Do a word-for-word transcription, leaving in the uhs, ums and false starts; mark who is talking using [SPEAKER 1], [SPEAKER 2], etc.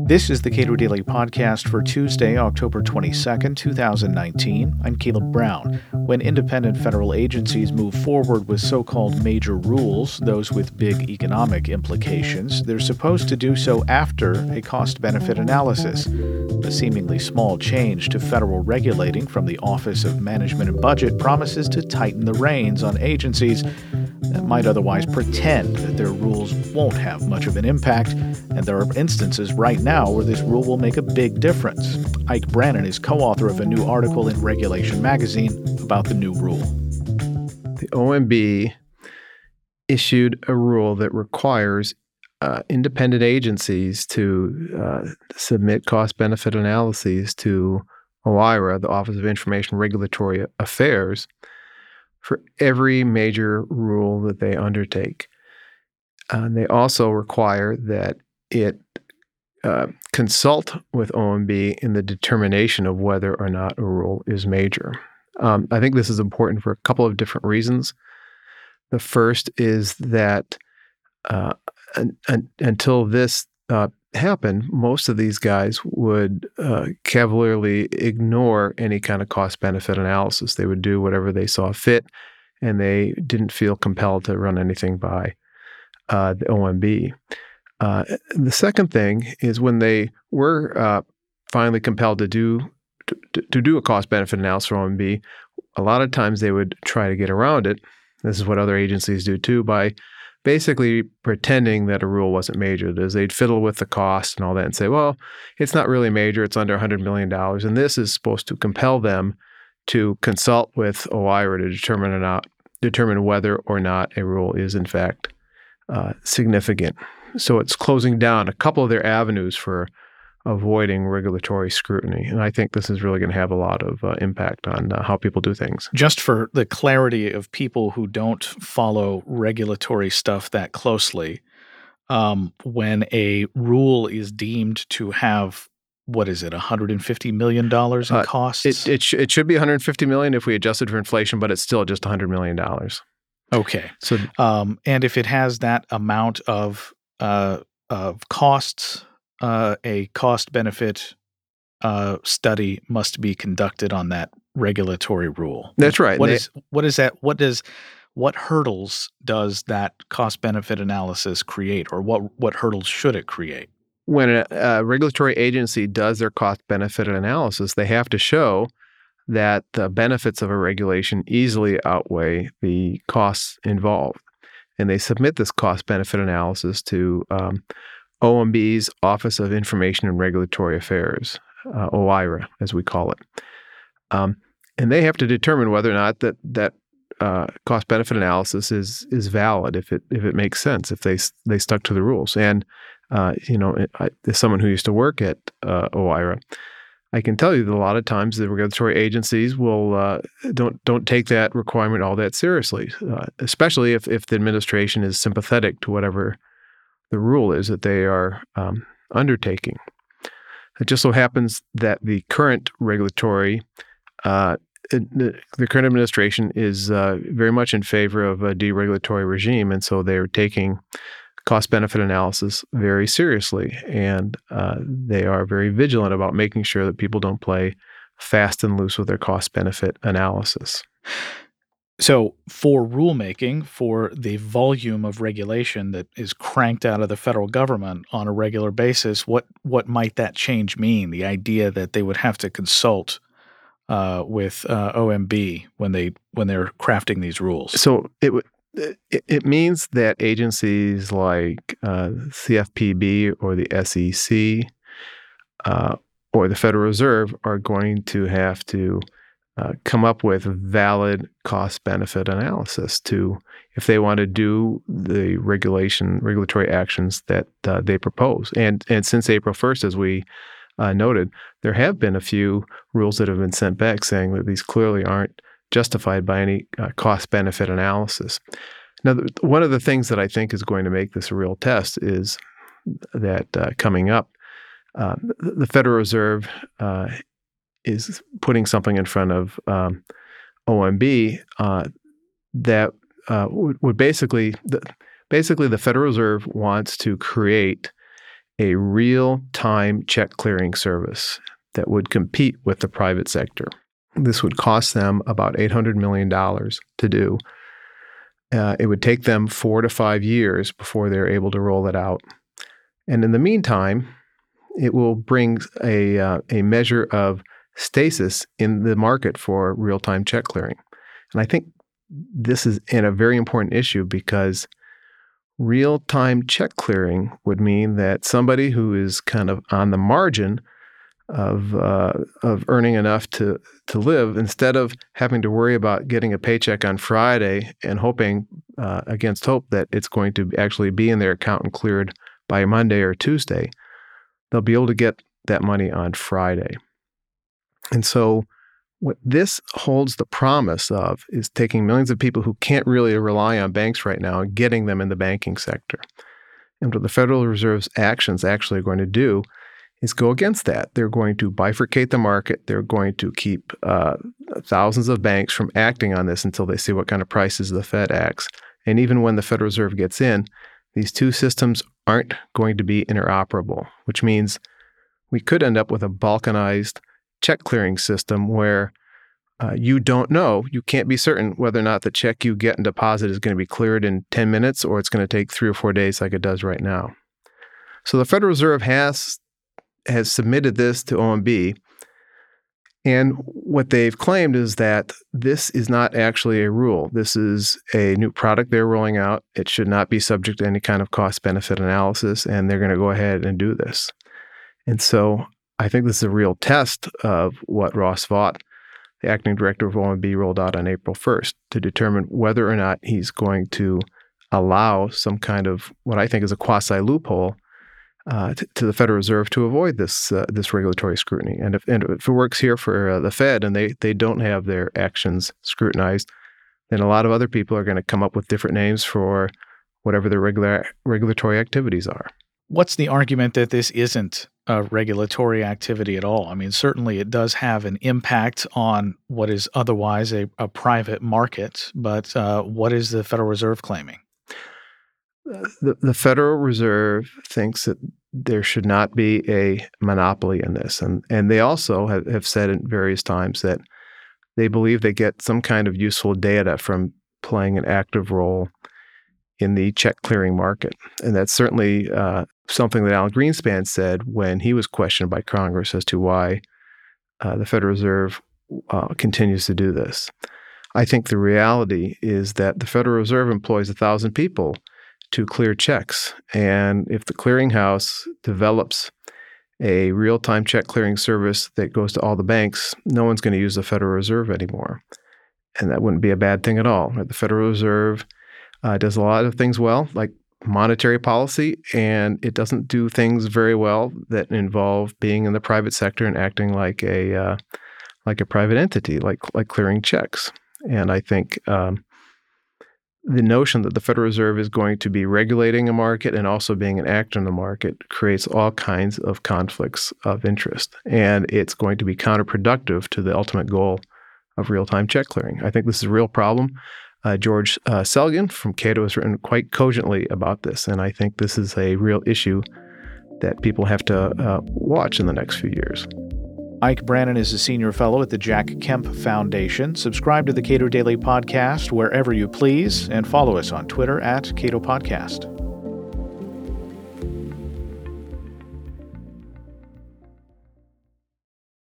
[SPEAKER 1] This is the Cato Daily Podcast for Tuesday, October twenty-second, twenty nineteen. I'm Caleb Brown. When independent federal agencies move forward with so-called major rules, those with big economic implications, they're supposed to do so after a cost-benefit analysis. A seemingly small change to federal regulating from the Office of Management and Budget promises to tighten the reins on agencies that might otherwise pretend that their rules won't have much of an impact, and there are instances right now where this rule will make a big difference. Ike Brannon is co-author of a new article in Regulation Magazine about the new rule.
[SPEAKER 2] The O M B issued a rule that requires uh, independent agencies to uh, submit cost-benefit analyses to OIRA, the Office of Information Regulatory Affairs, for every major rule that they undertake. Uh, they also require that it uh, consult with O M B in the determination of whether or not a rule is major. Um, I think this is important for a couple of different reasons. The first is that uh, un- un- until this uh, happened, most of these guys would uh, cavalierly ignore any kind of cost-benefit analysis. They would do whatever they saw fit, and they didn't feel compelled to run anything by uh, the O M B. Uh, the second thing is when they were uh, finally compelled to do to, to do a cost-benefit analysis for O M B, a lot of times they would try to get around it. This is what other agencies do too, by basically pretending that a rule wasn't major. That is, they'd fiddle with the cost and all that and say, well, it's not really major, it's under one hundred million dollars, and this is supposed to compel them to consult with OIRA to determine or not determine whether or not a rule is in fact uh, significant. So it's closing down a couple of their avenues for avoiding regulatory scrutiny. And I think this is really going to have a lot of uh, impact on uh, how people do things.
[SPEAKER 1] Just for the clarity of people who don't follow regulatory stuff that closely, um, when a rule is deemed to have, what is it, one hundred fifty million dollars in
[SPEAKER 2] uh,
[SPEAKER 1] costs?
[SPEAKER 2] It it, sh- it should be one hundred fifty million dollars if we adjusted for inflation, but it's still just one hundred million dollars.
[SPEAKER 1] Okay.
[SPEAKER 2] So,
[SPEAKER 1] um, and if it has that amount of uh, of costs, uh, a cost-benefit uh, study must be conducted on that regulatory rule.
[SPEAKER 2] That's right.
[SPEAKER 1] What
[SPEAKER 2] they,
[SPEAKER 1] is what is that? What does what hurdles does that cost-benefit analysis create, or what what hurdles should it create?
[SPEAKER 2] When a, a regulatory agency does their cost-benefit analysis, they have to show that the benefits of a regulation easily outweigh the costs involved. And they submit this cost-benefit analysis to um, O M B's Office of Information and Regulatory Affairs, uh, OIRA, as we call it. Um, and they have to determine whether or not that that uh, cost-benefit analysis is is valid, if it if it makes sense, if they they stuck to the rules. And uh, you know, I, as someone who used to work at uh, OIRA, I can tell you that a lot of times the regulatory agencies will uh, don't don't take that requirement all that seriously, uh, especially if, if the administration is sympathetic to whatever the rule is that they are um, undertaking. It just so happens that the current regulatory, uh, the, the current administration is uh, very much in favor of a deregulatory regime, and so they're taking cost-benefit analysis very seriously, and uh, they are very vigilant about making sure that people don't play fast and loose with their cost-benefit analysis.
[SPEAKER 1] So for rulemaking, for the volume of regulation that is cranked out of the federal government on a regular basis, what what might that change mean? The idea that they would have to consult uh, with uh, O M B when they when they're crafting these rules.
[SPEAKER 2] So it would. It, it means that agencies like uh, C F P B or the S E C uh, or the Federal Reserve are going to have to uh, come up with valid cost-benefit analysis to, if they want to do the regulation, regulatory actions that uh, they propose. And and since April first, as we uh, noted, there have been a few rules that have been sent back saying that these clearly aren't justified by any uh, cost-benefit analysis. Now, th- one of the things that I think is going to make this a real test is that uh, coming up, uh, the, the Federal Reserve uh, is putting something in front of um, O M B uh, that uh, would, would basically, the, basically the Federal Reserve wants to create a real-time check clearing service that would compete with the private sector. This would cost them about eight hundred million dollars to do. Uh, it would take them four to five years before they're able to roll it out. And in the meantime, it will bring a, uh, a measure of stasis in the market for real-time check clearing. And I think this is in a very important issue because real-time check clearing would mean that somebody who is kind of on the margin of uh, of earning enough to to live, instead of having to worry about getting a paycheck on Friday and hoping uh, against hope that it's going to actually be in their account and cleared by Monday or Tuesday, they'll be able to get that money on Friday. And so what this holds the promise of is taking millions of people who can't really rely on banks right now and getting them in the banking sector. And what the Federal Reserve's actions actually are going to do is go against that. They're going to bifurcate the market. They're going to keep uh, thousands of banks from acting on this until they see what kind of prices the Fed acts. And even when the Federal Reserve gets in, these two systems aren't going to be interoperable, which means we could end up with a balkanized check clearing system where uh, you don't know, you can't be certain whether or not the check you get and deposit is going to be cleared in ten minutes or it's going to take three or four days like it does right now. So the Federal Reserve has has submitted this to O M B, and what they've claimed is that this is not actually a rule. This is a new product they're rolling out. It should not be subject to any kind of cost-benefit analysis, and they're going to go ahead and do this. And so I think this is a real test of what Ross Vaught, the acting director of O M B, rolled out on April first to determine whether or not he's going to allow some kind of what I think is a quasi-loophole Uh, to, to the Federal Reserve to avoid this uh, this regulatory scrutiny. And if, and if it works here for uh, the Fed and they they don't have their actions scrutinized, then a lot of other people are going to come up with different names for whatever their regular regulatory activities are.
[SPEAKER 1] What's the argument that this isn't a regulatory activity at all? I mean, certainly it does have an impact on what is otherwise a, a private market, but uh, what is the Federal Reserve claiming?
[SPEAKER 2] The, the Federal Reserve thinks that there should not be a monopoly in this. And, and they also have, have said in various times that they believe they get some kind of useful data from playing an active role in the check clearing market. And that's certainly uh, something that Alan Greenspan said when he was questioned by Congress as to why uh, the Federal Reserve uh, continues to do this. I think the reality is that the Federal Reserve employs a thousand people to clear checks. And if the clearinghouse develops a real-time check clearing service that goes to all the banks, no one's going to use the Federal Reserve anymore. And that wouldn't be a bad thing at all. The Federal Reserve uh, does a lot of things well, like monetary policy, and it doesn't do things very well that involve being in the private sector and acting like a uh, like a private entity, like like clearing checks. And I think um, the notion that the Federal Reserve is going to be regulating a market and also being an actor in the market creates all kinds of conflicts of interest. And it's going to be counterproductive to the ultimate goal of real-time check clearing. I think this is a real problem. Uh, George uh, Selgin from Cato has written quite cogently about this, and I think this is a real issue that people have to uh, watch in the next few years.
[SPEAKER 1] Ike Brannon is a senior fellow at the Jack Kemp Foundation. Subscribe to the Cato Daily Podcast wherever you please, and follow us on Twitter at Cato Podcast.